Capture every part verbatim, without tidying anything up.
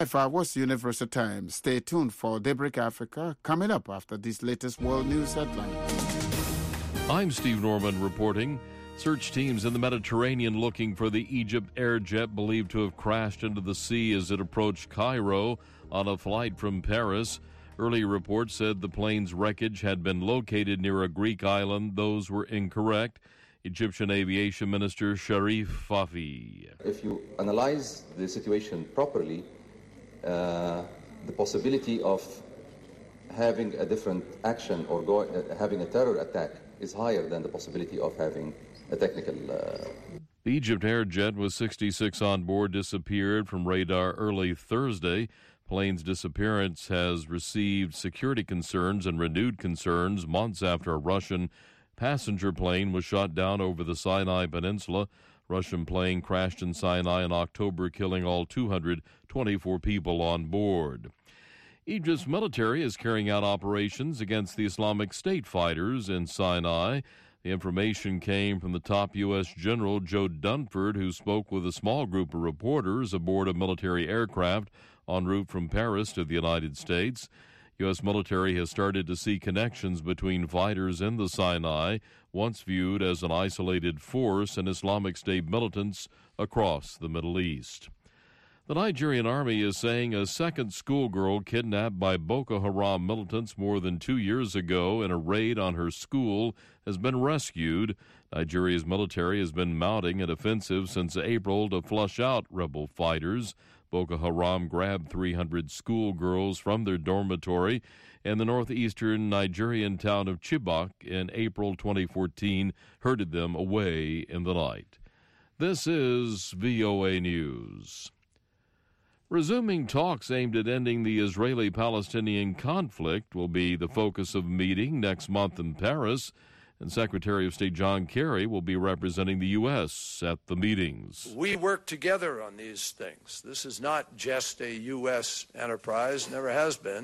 Five was Universal Time. Stay tuned for Daybreak Africa coming up after these latest world news headlines. I'm Steve Norman reporting. Search teams in the Mediterranean looking for the Egypt air jet believed to have crashed into the sea as it approached Cairo on a flight from Paris. Earlier reports said the plane's wreckage had been located near a Greek island. Those were incorrect. Egyptian Aviation Minister Sharif Fafi. If you analyze the situation properly, uh, the possibility of having a different action or go, uh, having a terror attack is higher than the possibility of having a technical... Uh... The Egypt air jet with sixty-six on board disappeared from radar early Thursday. Plane's disappearance has received security concerns and renewed concerns months after a Russian passenger plane was shot down over the Sinai Peninsula. Russian plane crashed in Sinai in October, killing all two hundred twenty-four people on board. Egypt's military is carrying out operations against the Islamic State fighters in Sinai. The information came from the top U S General Joe Dunford, who spoke with a small group of reporters aboard a military aircraft en route from Paris to the United States. U S military has started to see connections between fighters in the Sinai, once viewed as an isolated force, and Islamic State militants across the Middle East. The Nigerian army is saying a second schoolgirl kidnapped by Boko Haram militants more than two years ago in a raid on her school has been rescued. Nigeria's military has been mounting an offensive since April to flush out rebel fighters. Boko Haram grabbed three hundred schoolgirls from their dormitory in the northeastern Nigerian town of Chibok in April twenty fourteen, herded them away in the night. This is V O A News. Resuming talks aimed at ending the Israeli-Palestinian conflict will be the focus of a meeting next month in Paris, and Secretary of State John Kerry will be representing the U S at the meetings. We work together on these things. This is not just a U S enterprise, never has been.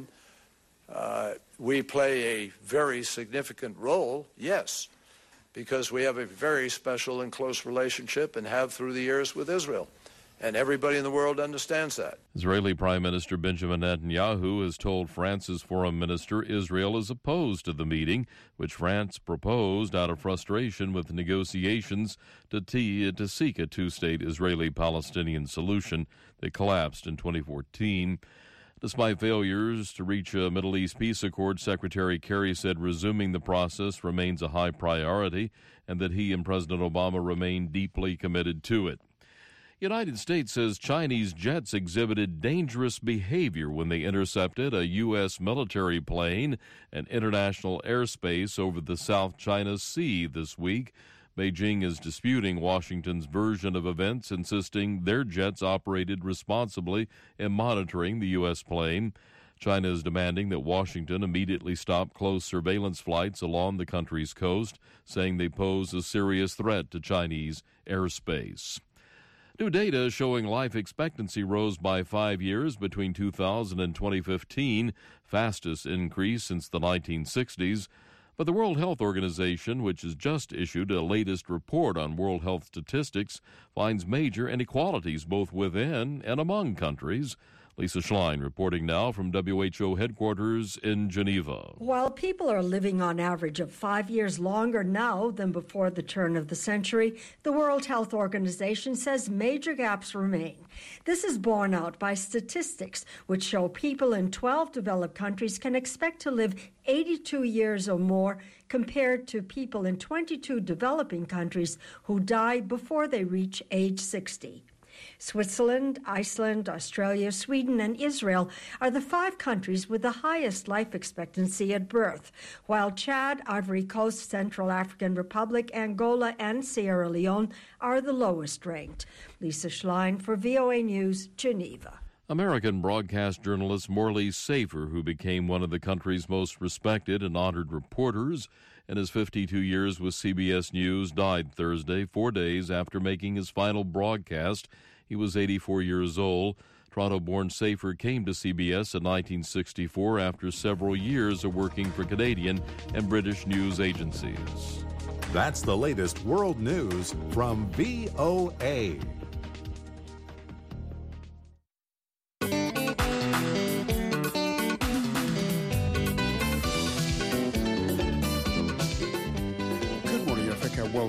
Uh, we play a very significant role, yes, because we have a very special and close relationship and have through the years with Israel. And everybody in the world understands that. Israeli Prime Minister Benjamin Netanyahu has told France's foreign minister Israel is opposed to the meeting, which France proposed out of frustration with negotiations to, t- to seek a two-state Israeli-Palestinian solution that collapsed in twenty fourteen. Despite failures to reach a Middle East peace accord, Secretary Kerry said resuming the process remains a high priority and that he and President Obama remain deeply committed to it. United States says Chinese jets exhibited dangerous behavior when they intercepted a U S military plane and international airspace over the South China Sea this week. Beijing is disputing Washington's version of events, insisting their jets operated responsibly in monitoring the U S plane. China is demanding that Washington immediately stop close surveillance flights along the country's coast, saying they pose a serious threat to Chinese airspace. New data showing life expectancy rose by five years between two thousand and twenty fifteen, fastest increase since the nineteen sixties. But the World Health Organization, which has just issued a latest report on world health statistics, finds major inequalities both within and among countries. Lisa Schlein reporting now from W H O headquarters in Geneva. While people are living on average of five years longer now than before the turn of the century, the World Health Organization says major gaps remain. This is borne out by statistics which show people in twelve developed countries can expect to live eighty-two years or more compared to people in twenty-two developing countries who die before they reach age sixty. Switzerland, Iceland, Australia, Sweden, and Israel are the five countries with the highest life expectancy at birth, while Chad, Ivory Coast, Central African Republic, Angola, and Sierra Leone are the lowest ranked. Lisa Schlein for V O A News, Geneva. American broadcast journalist Morley Safer, who became one of the country's most respected and honored reporters in his fifty-two years with C B S News, died Thursday, four days after making his final broadcast. He was eighty-four years old. Toronto-born Safer came to C B S in nineteen sixty-four after several years of working for Canadian and British news agencies. That's the latest world news from V O A.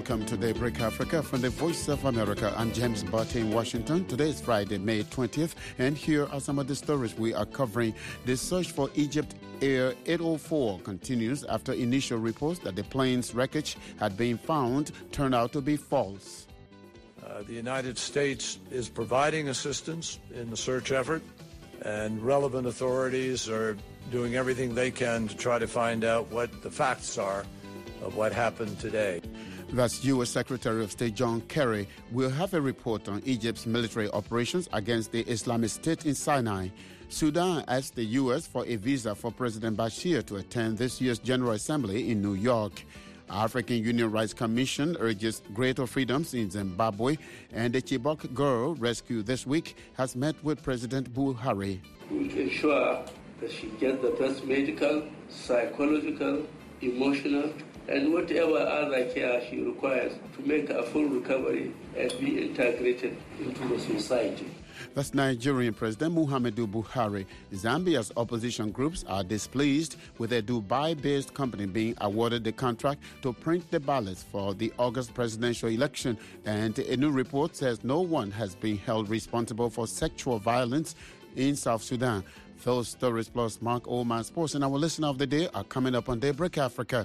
Welcome to Daybreak Africa from the Voice of America. I'm James Barty in Washington. Today is Friday, May twentieth, and here are some of the stories we are covering. The search for Egypt Air eight oh four continues after initial reports that the plane's wreckage had been found turned out to be false. Uh, the United States is providing assistance in the search effort, and relevant authorities are doing everything they can to try to find out what the facts are of what happened today. That's U S Secretary of State John Kerry. We'll have a report on Egypt's military operations against the Islamic State in Sinai. Sudan asked the U S for a visa for President Bashir to attend this year's General Assembly in New York. African Union Rights Commission urges greater freedoms in Zimbabwe, and the Chibok girl rescued this week has met with President Buhari. We will ensure that she gets the best medical, psychological, emotional, and whatever other care she requires to make a full recovery and be integrated into the society. That's Nigerian President Muhammadu Buhari. Zambia's opposition groups are displeased with a Dubai-based company being awarded the contract to print the ballots for the August presidential election. And a new report says no one has been held responsible for sexual violence in South Sudan. Those stories plus Mark Oman Sports and our listener of the day are coming up on Daybreak Africa.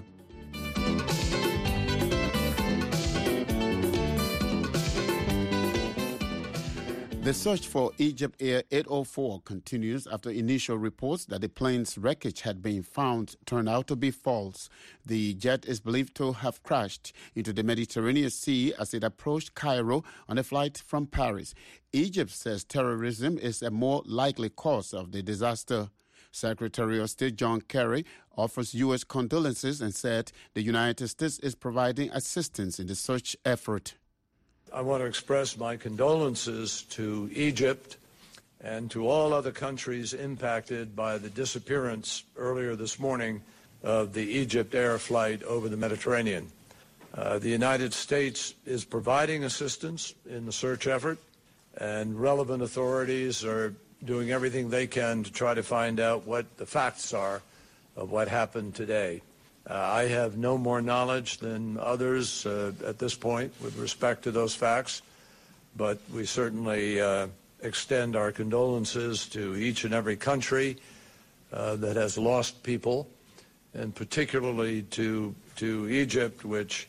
The search for Egypt Air eight oh four continues after initial reports that the plane's wreckage had been found turned out to be false. The jet is believed to have crashed into the Mediterranean Sea as it approached Cairo on a flight from Paris. Egypt says terrorism is a more likely cause of the disaster. Secretary of State John Kerry offers U S condolences and said the United States is providing assistance in the search effort. I want to express my condolences to Egypt and to all other countries impacted by the disappearance earlier this morning of the Egypt Air flight over the Mediterranean. Uh, the United States is providing assistance in the search effort, and relevant authorities are doing everything they can to try to find out what the facts are of what happened today. Uh, I have no more knowledge than others uh, at this point with respect to those facts, but we certainly uh, extend our condolences to each and every country uh, that has lost people, and particularly to, to Egypt, which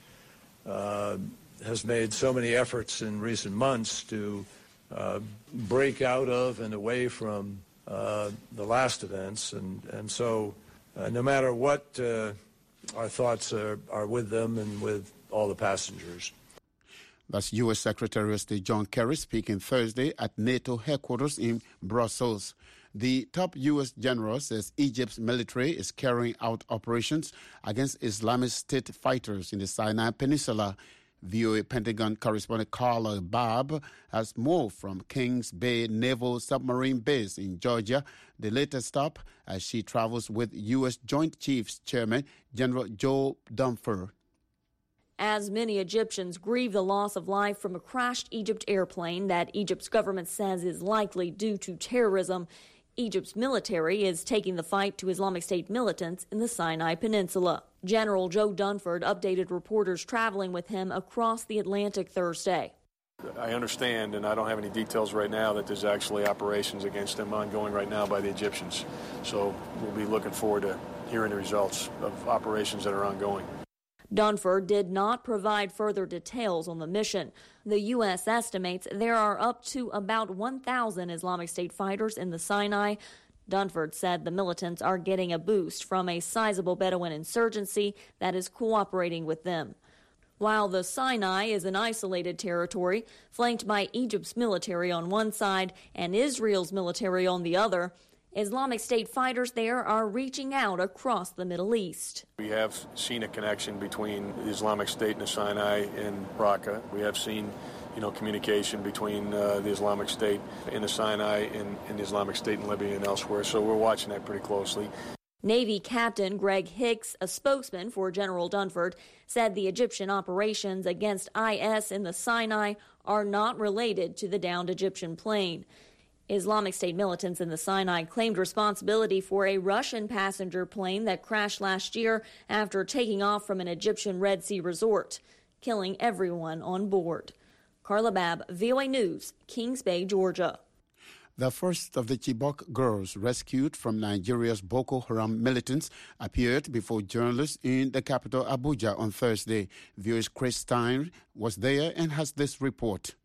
uh, has made so many efforts in recent months to uh, break out of and away from uh, the last events. And, and so uh, no matter what, uh, our thoughts are, are with them and with all the passengers. That's U S Secretary of State John Kerry speaking Thursday at NATO headquarters in Brussels. The top U S general says Egypt's military is carrying out operations against Islamic State fighters in the Sinai Peninsula. V O A Pentagon correspondent Carla Babb has moved from Kings Bay Naval Submarine Base in Georgia, the latest stop as she travels with U S Joint Chiefs Chairman General Joe Dunford. As many Egyptians grieve the loss of life from a crashed Egypt airplane that Egypt's government says is likely due to terrorism, Egypt's military is taking the fight to Islamic State militants in the Sinai Peninsula. General Joe Dunford updated reporters traveling with him across the Atlantic Thursday. I understand, and I don't have any details right now, that there's actually operations against them ongoing right now by the Egyptians. So we'll be looking forward to hearing the results of operations that are ongoing. Dunford did not provide further details on the mission. The U S estimates there are up to about one thousand Islamic State fighters in the Sinai. Dunford said the militants are getting a boost from a sizable Bedouin insurgency that is cooperating with them. While the Sinai is an isolated territory, flanked by Egypt's military on one side and Israel's military on the other, Islamic State fighters there are reaching out across the Middle East. We have seen a connection between the Islamic State and the Sinai and Raqqa. We have seen, you know, communication between uh, the Islamic State in the Sinai and, and the Islamic State in Libya and elsewhere. So we're watching that pretty closely. Navy Captain Greg Hicks, a spokesman for General Dunford, said the Egyptian operations against I S in the Sinai are not related to the downed Egyptian plane. Islamic State militants in the Sinai claimed responsibility for a Russian passenger plane that crashed last year after taking off from an Egyptian Red Sea resort. killing everyone on board. Carla Babb, V O A News, Kings Bay, Georgia. The first of the Chibok girls rescued from Nigeria's Boko Haram militants appeared before journalists in the capital Abuja on Thursday. V O A's Chris Stein was there and has this report.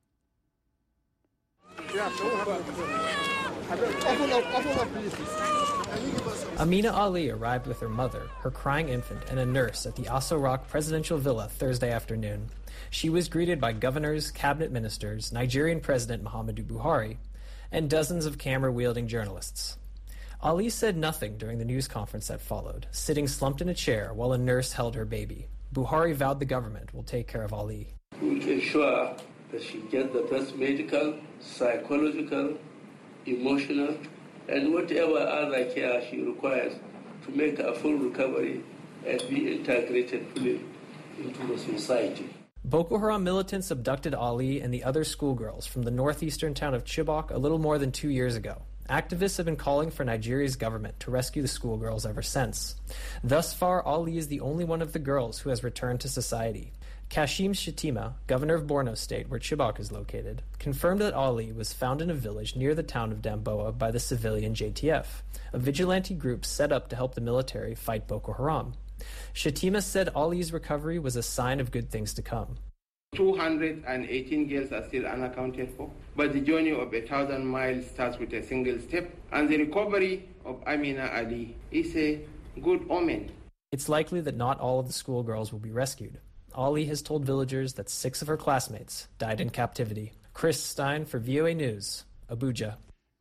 Amina Ali arrived with her mother, her crying infant, and a nurse at the Aso Rock presidential villa Thursday afternoon. She was greeted by governors, cabinet ministers, Nigerian President Muhammadu Buhari, and dozens of camera-wielding journalists. Ali said nothing during the news conference that followed, sitting slumped in a chair while a nurse held her baby. Buhari vowed the government will take care of Ali. We will ensure that she gets the best medical, psychological, emotional, and whatever other care she requires to make a full recovery and be integrated fully into the society. Boko Haram militants abducted Ali and the other schoolgirls from the northeastern town of Chibok a little more than two years ago. Activists have been calling for Nigeria's government to rescue the schoolgirls ever since. Thus far, Ali is the only one of the girls who has returned to society. Kashim Shettima, governor of Borno State, where Chibok is located, confirmed that Ali was found in a village near the town of Damboa by the civilian J T F, a vigilante group set up to help the military fight Boko Haram. Shettima said Ali's recovery was a sign of good things to come. two hundred eighteen girls are still unaccounted for, but the journey of a thousand miles starts with a single step, and the recovery of Amina Ali is a good omen. It's likely that not all of the schoolgirls will be rescued. Ali has told villagers that six of her classmates died in captivity. Chris Stein for V O A News, Abuja.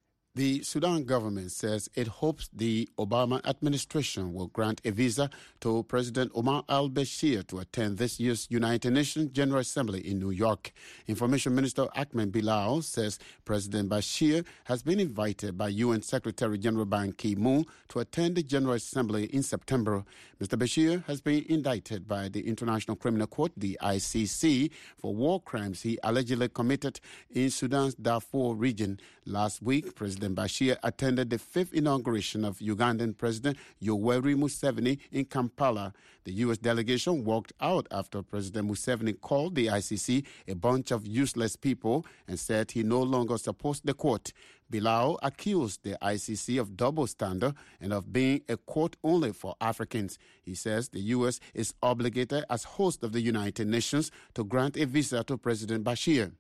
The Sudan government says it hopes the Obama administration will grant a visa to President Omar al-Bashir to attend this year's United Nations General Assembly in New York. Information Minister Ahmed Bilal says President Bashir has been invited by U N Secretary General Ban Ki-moon to attend the General Assembly in September. Mister Bashir has been indicted by the International Criminal Court, the I C C, for war crimes he allegedly committed in Sudan's Darfur region. Last week, President Bashir attended the fifth inauguration of Ugandan President Yoweri Museveni in Kampala. The U S delegation walked out after President Museveni called the I C C a bunch of useless people and said he no longer supports the court. Bilal accused the I C C of double standard and of being a court only for Africans. He says the U S is obligated as host of the United Nations to grant a visa to President Bashir.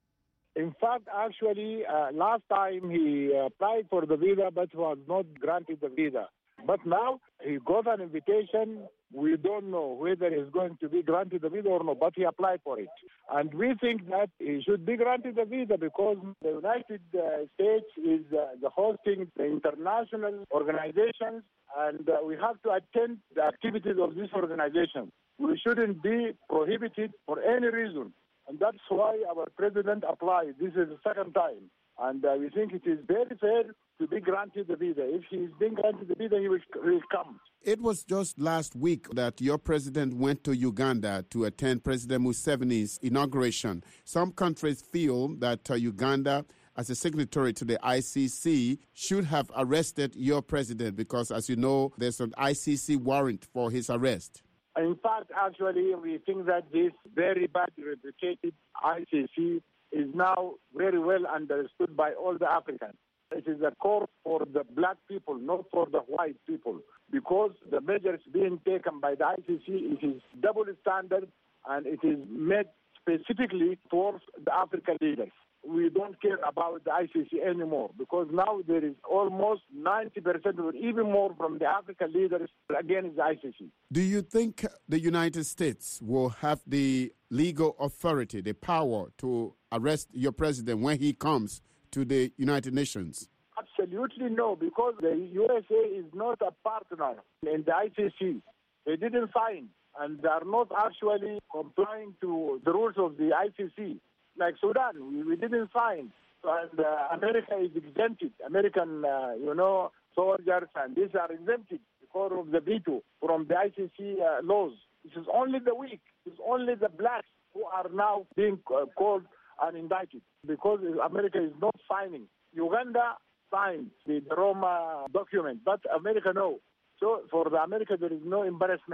In fact, actually, uh, last time he applied for the visa but was not granted the visa. But now he got an invitation. We don't know whether he's going to be granted the visa or not, but he applied for it. And we think that he should be granted the visa because the United uh, States is uh, the hosting the international organizations, and uh, we have to attend the activities of this organization. We shouldn't be prohibited for any reason. And that's why our president applied. This is the second time. And uh, we think it is very fair to be granted the visa. If he is being granted the visa, he will, will come. It was just last week that your president went to Uganda to attend President Museveni's inauguration. Some countries feel that uh, Uganda, as a signatory to the I C C, should have arrested your president because, as you know, there's an I C C warrant for his arrest. In fact, actually, we think that this very badly reputed I C C is now very well understood by all the Africans. It is a court for the black people, not for the white people, because the measures being taken by the I C C it is double standard and it is made specifically for the African leaders. We don't care about the I C C anymore because now there is almost ninety percent or even more from the African leaders against the I C C. Do you think the United States will have the legal authority, the power to arrest your president when he comes to the United Nations? Absolutely no, because the U S A is not a partner in the I C C. They didn't sign and they are not actually complying to the rules of the I C C. Like Sudan, we, we didn't sign, and uh, America is exempted. American, uh, you know, soldiers and these are exempted because of the veto from the I C C uh, laws. It is only the weak, it's only the blacks who are now being uh, called and indicted because America is not signing. Uganda signed the, the Roma document, but America no. So for the America, there is no embarrassment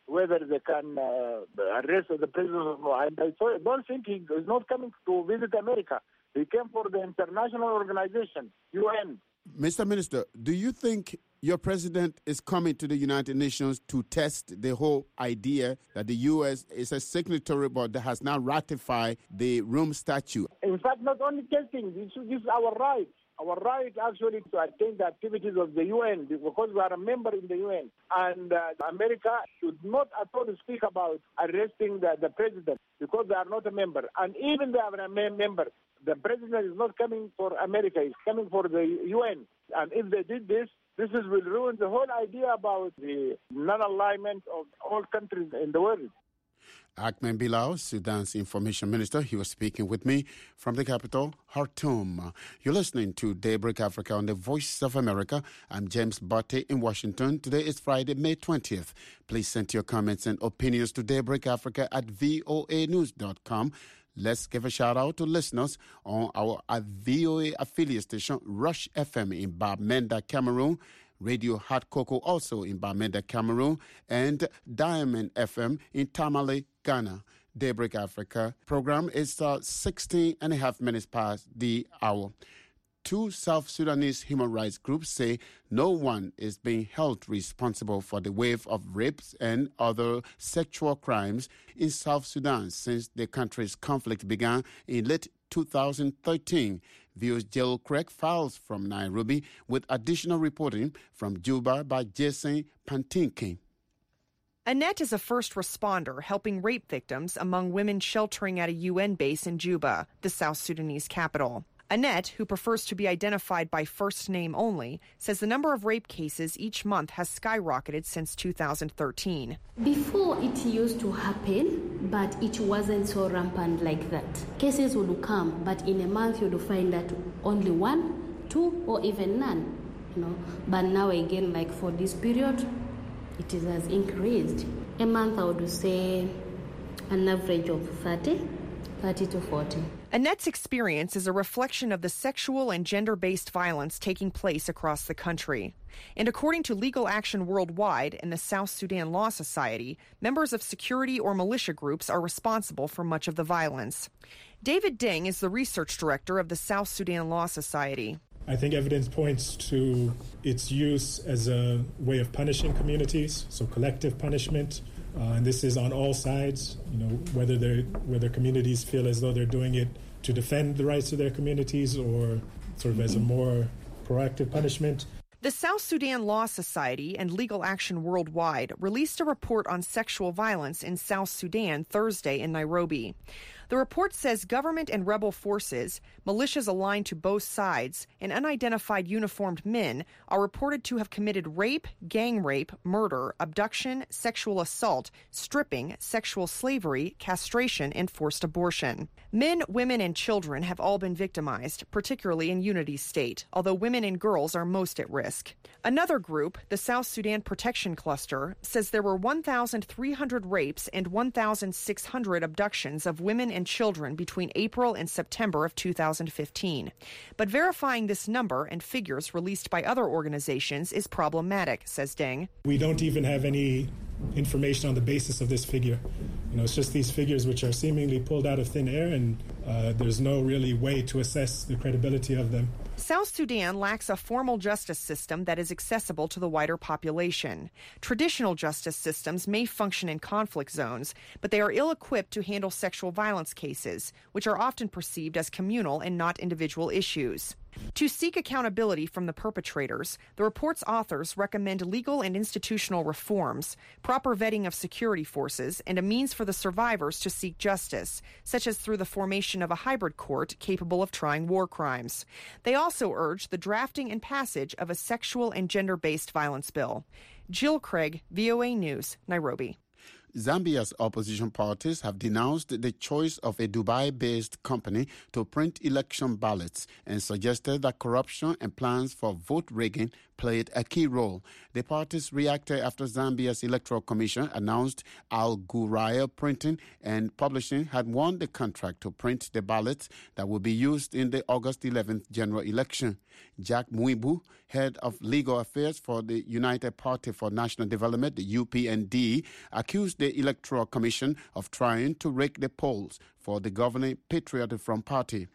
whether they can uh, arrest the president or not. And I don't think he is not coming to visit America. He came for the international organization, U N. Mister Minister, do you think your president is coming to the United Nations to test the whole idea that the U S is a signatory but that has now ratified the Rome Statute? In fact, not only testing, this is our right. Our right actually to attend the activities of the U N because we are a member in the U N. And uh, America should not at all speak about arresting the, the president because they are not a member. And even they are a member, the president is not coming for America, he's coming for the U N. And if they did this, this is, will ruin the whole idea about the non-alignment of all countries in the world. Ahmed Bilal, Sudan's information minister, he was speaking with me from the capital, Khartoum. You're listening to Daybreak Africa on the Voice of America. I'm James Botte in Washington. Today is Friday, May twentieth. Please send your comments and opinions to Daybreak Africa at voa news dot com. Let's give a shout out to listeners on our V O A affiliate station, Rush F M in Bamenda, Cameroon, Radio Hot Cocoa also in Bamenda, Cameroon, and Diamond F M in Tamale, Ghana. Daybreak Africa program is uh, sixteen and a half minutes past the hour. Two South Sudanese human rights groups say no one is being held responsible for the wave of rapes and other sexual crimes in South Sudan since the country's conflict began in late two thousand thirteen. V O's Jill Craig files from Nairobi with additional reporting from Juba by Jason Pantinkin. Annette is a first responder helping rape victims among women sheltering at a U N base in Juba, the South Sudanese capital. Annette, who prefers to be identified by first name only, says the number of rape cases each month has skyrocketed since two thousand thirteen. Before it used to happen, but it wasn't so rampant like that. Cases would come, but in a month you would find that only one, two, or even none. You know, but now again, like for this period, it is, has increased. A month I would say an average of thirty, thirty to forty. Annette's experience is a reflection of the sexual and gender-based violence taking place across the country. And according to Legal Action Worldwide and the South Sudan Law Society, members of security or militia groups are responsible for much of the violence. David Ding is the research director of the South Sudan Law Society. I think evidence points to its use as a way of punishing communities, so collective punishment. Uh, and this is on all sides, you know, whether they're, whether communities feel as though they're doing it to defend the rights of their communities or sort of as a more proactive punishment. The South Sudan Law Society and Legal Action Worldwide released a report on sexual violence in South Sudan Thursday in Nairobi. The report says government and rebel forces, militias aligned to both sides, and unidentified uniformed men are reported to have committed rape, gang rape, murder, abduction, sexual assault, stripping, sexual slavery, castration, and forced abortion. Men, women, and children have all been victimized, particularly in Unity State, although women and girls are most at risk. Another group, the South Sudan Protection Cluster, says there were one thousand three hundred rapes and one thousand six hundred abductions of women and children between April and September of two thousand fifteen. But verifying this number and figures released by other organizations is problematic, says Deng. We don't even have any information on the basis of this figure. You know, it's just these figures which are seemingly pulled out of thin air, and uh, there's no really way to assess the credibility of them. South Sudan lacks a formal justice system that is accessible to the wider population. Traditional justice systems may function in conflict zones, but they are ill-equipped to handle sexual violence cases, which are often perceived as communal and not individual issues. To seek accountability from the perpetrators, the report's authors recommend legal and institutional reforms, proper vetting of security forces, and a means for the survivors to seek justice, such as through the formation of a hybrid court capable of trying war crimes. They also urge the drafting and passage of a sexual and gender-based violence bill. Jill Craig, V O A News, Nairobi. Zambia's opposition parties have denounced the choice of a Dubai-based company to print election ballots and suggested that corruption and plans for vote rigging played a key role. The parties reacted after Zambia's Electoral Commission announced Al Ghurair Printing and Publishing had won the contract to print the ballots that will be used in the August eleventh general election. Jack Mwibu, head of legal affairs for the United Party for National Development, the U P N D, accused the Electoral Commission of trying to rig the polls for the governing Patriotic Front Party.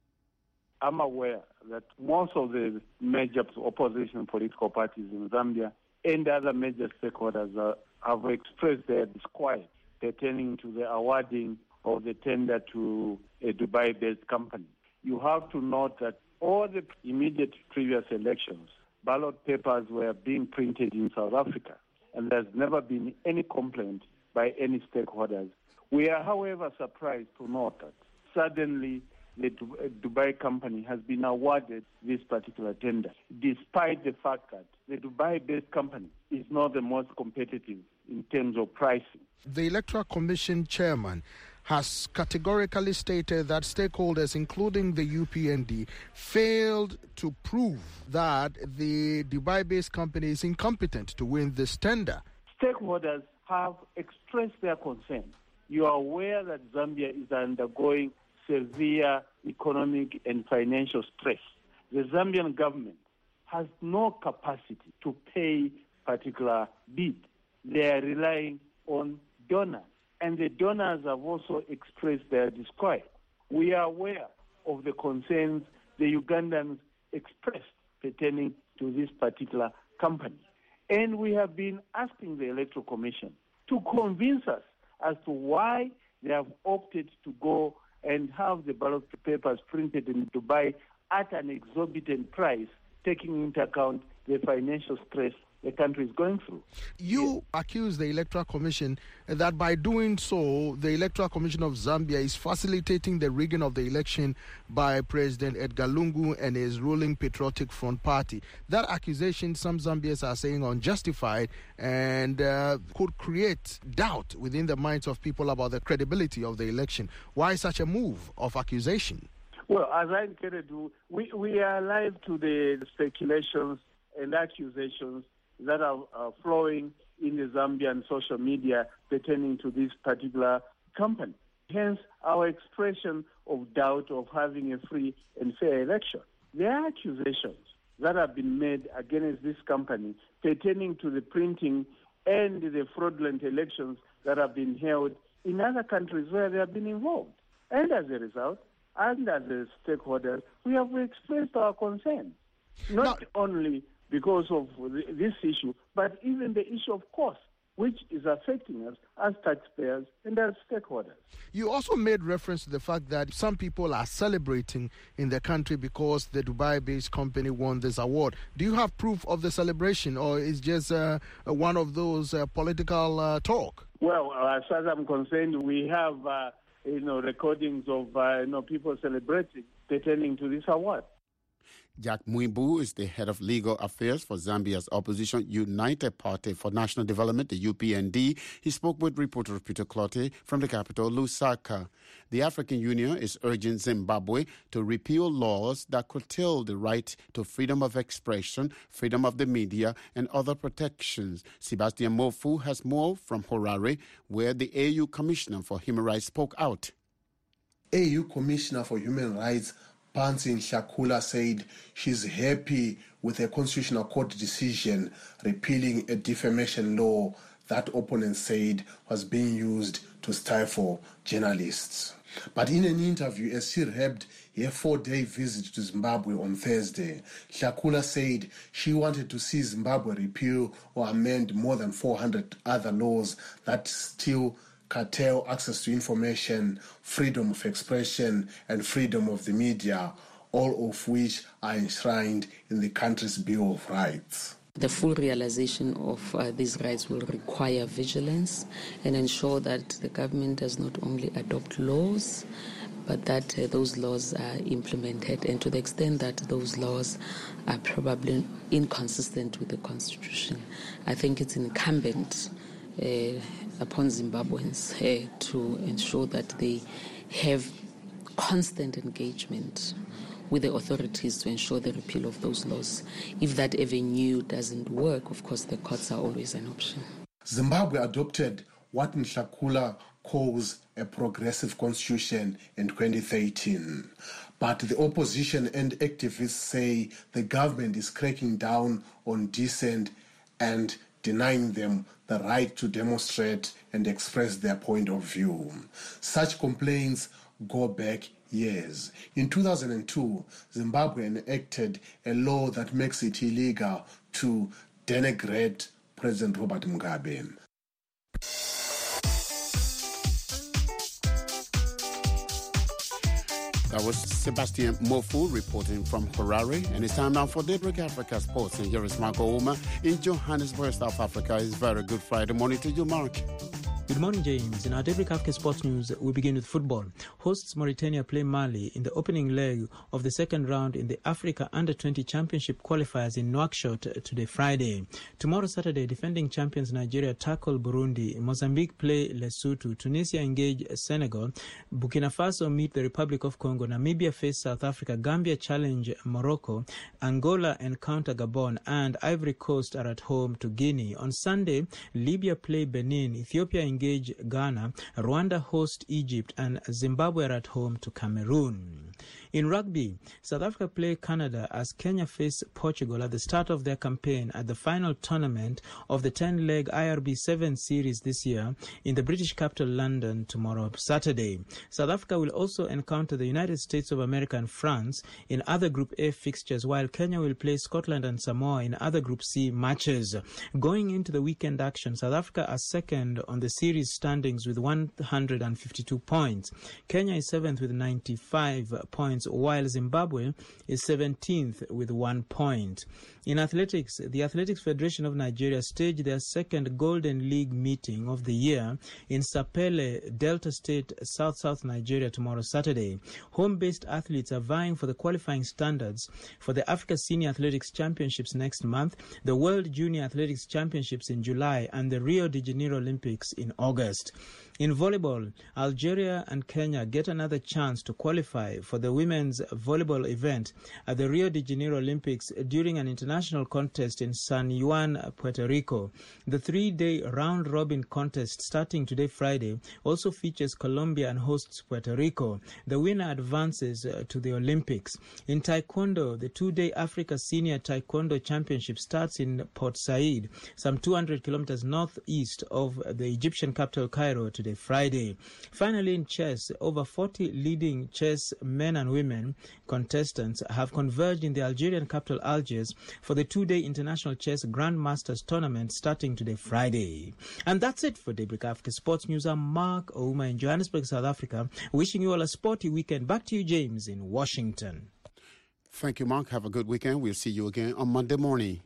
I'm aware that most of the major opposition political parties in Zambia and other major stakeholders are, have expressed their disquiet pertaining to the awarding of the tender to a Dubai-based company. You have to note that all the immediate previous elections, ballot papers were being printed in South Africa, and there's never been any complaint by any stakeholders. We are, however, surprised to note that suddenly the Dubai company has been awarded this particular tender, despite the fact that the Dubai-based company is not the most competitive in terms of pricing. The Electoral Commission chairman has categorically stated that stakeholders, including the U P N D, failed to prove that the Dubai-based company is incompetent to win this tender. Stakeholders have expressed their concern. You are aware that Zambia is undergoing severe economic and financial stress. The Zambian government has no capacity to pay particular bid. They are relying on donors, and the donors have also expressed their disquiet. We are aware of the concerns the Ugandans expressed pertaining to this particular company. And we have been asking the Electoral Commission to convince us as to why they have opted to go and have the ballot papers printed in Dubai at an exorbitant price, taking into account the financial stress the country is going through. You yes. accuse the Electoral Commission that by doing so, the Electoral Commission of Zambia is facilitating the rigging of the election by President Edgar Lungu and his ruling Patriotic Front Party. That accusation, some Zambians are saying, unjustified and uh, could create doubt within the minds of people about the credibility of the election. Why such a move of accusation? Well, as I indicated, we, we are alive to the speculations and accusations that are uh, flowing in the Zambian social media pertaining to this particular company. Hence, our expression of doubt of having a free and fair election. There are accusations that have been made against this company pertaining to the printing and the fraudulent elections that have been held in other countries where they have been involved. And as a result, and as a stakeholders, we have expressed our concerns, not now, only because of this issue, but even the issue of cost, which is affecting us as taxpayers and as stakeholders. You also made reference to the fact that some people are celebrating in the country because the Dubai-based company won this award. Do you have proof of the celebration, or is just uh, one of those uh, political uh, talk? Well, as far as I'm concerned, we have uh, you know recordings of uh, you know people celebrating pertaining to this award. Jack Mwibu is the head of legal affairs for Zambia's opposition United Party for National Development, the U P N D. He spoke with reporter Peter Clottey from the capital, Lusaka. The African Union is urging Zimbabwe to repeal laws that curtail the right to freedom of expression, freedom of the media, and other protections. Sebastian Mofu has more from Harare, where the A U Commissioner for Human Rights spoke out. A U Commissioner for Human Rights Phansi Nhlakula said she's happy with a Constitutional Court decision repealing a defamation law that opponents said was being used to stifle journalists. But in an interview as she wrapped her four-day visit to Zimbabwe on Thursday, Nhlakula said she wanted to see Zimbabwe repeal or amend more than four hundred other laws that still curtail access to information, freedom of expression, and freedom of the media, all of which are enshrined in the country's Bill of Rights. The full realization of uh, these rights will require vigilance and ensure that the government does not only adopt laws, but that uh, those laws are implemented, and to the extent that those laws are probably inconsistent with the Constitution, I think it's incumbent uh, upon Zimbabweans uh, to ensure that they have constant engagement with the authorities to ensure the repeal of those laws. If that avenue doesn't work, of course, the courts are always an option. Zimbabwe adopted what Nhlakula calls a progressive constitution in twenty thirteen. But the opposition and activists say the government is cracking down on dissent and denying them the right to demonstrate and express their point of view. Such complaints go back years. In two thousand two, Zimbabwe enacted a law that makes it illegal to denigrate President Robert Mugabe. That was Sebastian Mofu reporting from Harare. And it's time now for Daybreak Africa Sports. And here is Mark Ouma in Johannesburg, South Africa. It's very good Friday morning to you, Mark. Good morning, James. In our Daybreak Africa Sports News, we begin with football. Hosts Mauritania play Mali in the opening leg of the second round in the Africa Under twenty Championship qualifiers in Nouakchott today, Friday. Tomorrow, Saturday, defending champions Nigeria tackle Burundi. Mozambique play Lesotho. Tunisia engage Senegal. Burkina Faso meet the Republic of Congo. Namibia face South Africa. Gambia challenge Morocco. Angola encounter Gabon. And Ivory Coast are at home to Guinea. On Sunday, Libya play Benin. Ethiopia engage engage Ghana, Rwanda host Egypt, and Zimbabwe are at home to Cameroon. In rugby, South Africa play Canada as Kenya face Portugal at the start of their campaign at the final tournament of the ten-leg I R B seven series this year in the British capital London tomorrow, Saturday. South Africa will also encounter the United States of America and France in other Group A fixtures, while Kenya will play Scotland and Samoa in other Group C matches. Going into the weekend action, South Africa are second on the series standings with one hundred fifty-two points. Kenya is seventh with ninety-five points, while Zimbabwe is seventeenth with one point. In athletics, the Athletics Federation of Nigeria staged their second Golden League meeting of the year in Sapele, Delta State, South-South Nigeria tomorrow, Saturday. Home-based athletes are vying for the qualifying standards for the Africa Senior Athletics Championships next month, the World Junior Athletics Championships in July, and the Rio de Janeiro Olympics in August. In volleyball, Algeria and Kenya get another chance to qualify for the women's volleyball event at the Rio de Janeiro Olympics during an international contest in San Juan, Puerto Rico. The three-day round-robin contest starting today, Friday, also features Colombia and hosts Puerto Rico. The winner advances uh, to the Olympics. In Taekwondo, the two-day Africa Senior Taekwondo Championship starts in Port Said, some two hundred kilometers northeast of the Egyptian capital Cairo today, Friday. Finally, in chess, over forty leading chess men and women contestants have converged in the Algerian capital Algiers for the two-day International Chess Grandmasters Tournament starting today, Friday. And that's it for Daybreak Africa Sports News. I'm Mark Ouma in Johannesburg, South Africa, wishing you all a sporty weekend. Back to you, James, in Washington. Thank you, Mark. Have a good weekend. We'll see you again on Monday morning.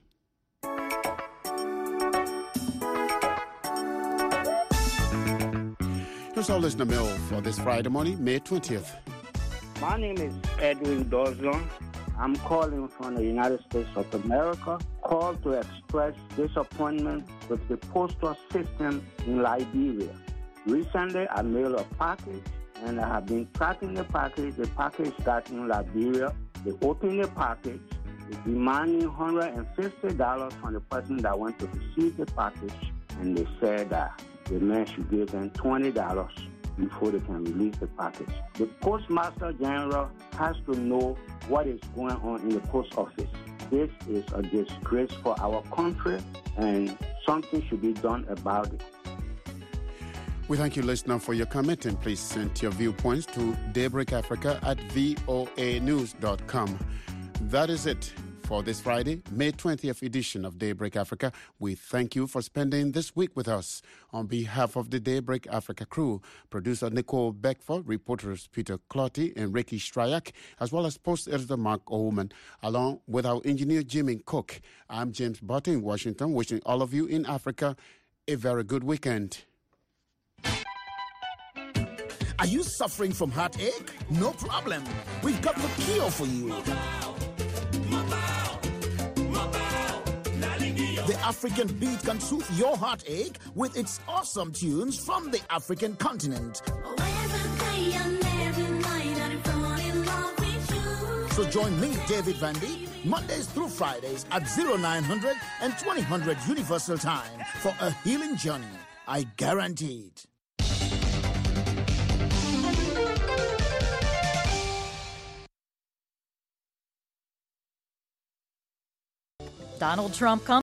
Here's our listener mail for this Friday morning, May twentieth. My name is Edwin Dozon. I'm calling from the United States of America. Call to express disappointment with the postal system in Liberia. Recently, I mailed a package, and I have been tracking the package. The package got in Liberia. They opened the package, they demanding one hundred fifty dollars from the person that went to receive the package, and they said that the man should give them twenty dollars before they can release the package. The Postmaster General has to know what is going on in the post office. This is a disgrace for our country, and something should be done about it. We thank you, listener, for your comment, and please send your viewpoints to daybreakafrica at voa news dot com. That is it for this Friday, May twentieth edition of Daybreak Africa. We thank you for spending this week with us. On behalf of the Daybreak Africa crew, producer Nicole Beckford, reporters Peter Clotty and Ricky Stryak, as well as post editor Mark Oman, along with our engineer Jimmy Cook. I'm James Barton in Washington, wishing all of you in Africa a very good weekend. Are you suffering from heartache? No problem. We've got the cure for you. The The African beat can soothe your heartache with its awesome tunes from the African continent. So join me, David Vandy, Mondays through Fridays at oh nine hundred and twenty hundred Universal Time for a healing journey. I guarantee it. Donald Trump